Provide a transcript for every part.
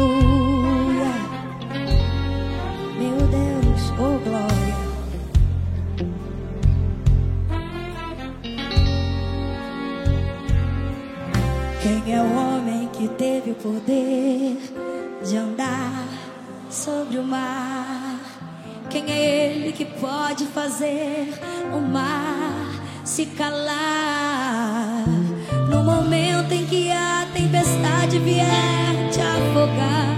Aleluia. Meu Deus, oh glória. Quem é o homem que teve o poder de andar sobre o mar? Quem é ele que pode fazer o mar se calar? No momento em que a tempestade vier te afogar,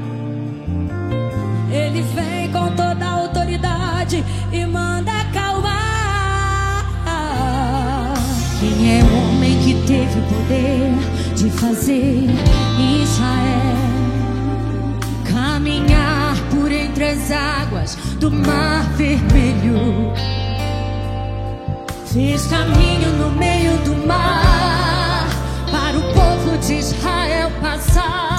ele vem com toda a autoridade e manda acalmar. Quem é o homem que teve o poder de fazer Israel caminhar por entre as águas do Mar Vermelho? Fez caminho no meio do mar para o povo de Israel passar.